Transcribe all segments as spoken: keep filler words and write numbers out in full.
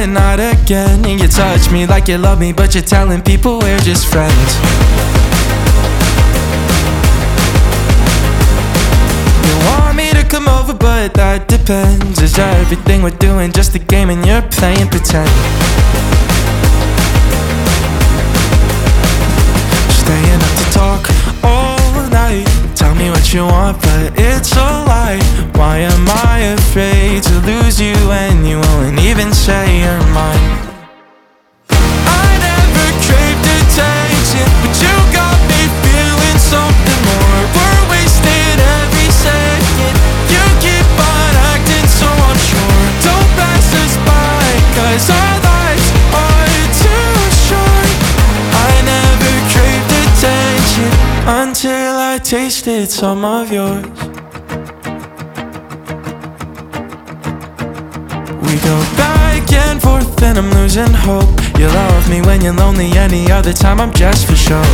and not again. And you touch me like you love me, but you're telling people we're just friends. You want me to come over, but that depends. Is everything we're doing just a game and you're playing pretend? Staying up to talk all night. Tell me what you want, but it's a lie. Why am I afraid to lose you when you won't even say you're mine? I never craved attention, but you got me feeling something more. We're wasting every second. You keep on acting so unsure. Don't pass us by, cause our lives are too short. I never craved attention until I tasted some of yours. We go back and forth and I'm losing hope. You love me when you're lonely, any other time I'm just for show.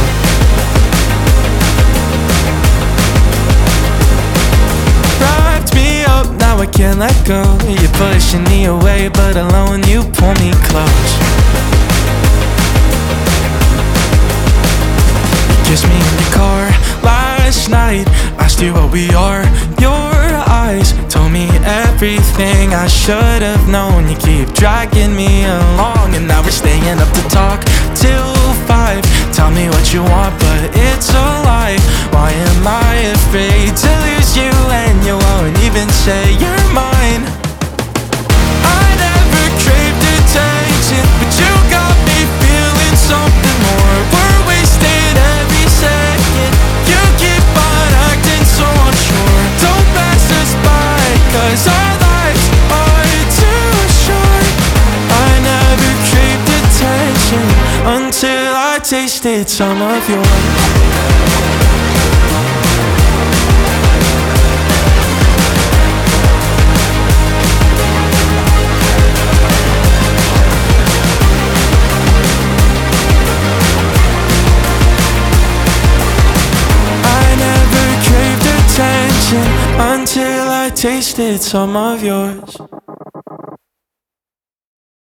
Wrapped me up, now I can't let go. You're pushing me away, but alone you pull me close. You kissed me in your car last night, asked you what we are. Your eyes told me everything I should have known. You keep dragging me along, and now we're staying up to talk till five. Tell me what you want, but it's a lie. Why am I afraid to lose you and you won't even say you're mine? I never craved attention, but you got me feeling something more. We're wasting every second. You keep on acting so unsure. Don't pass us by, cause our lives are too short. I never craved attention until I tasted some of yours. Until I tasted some of yours.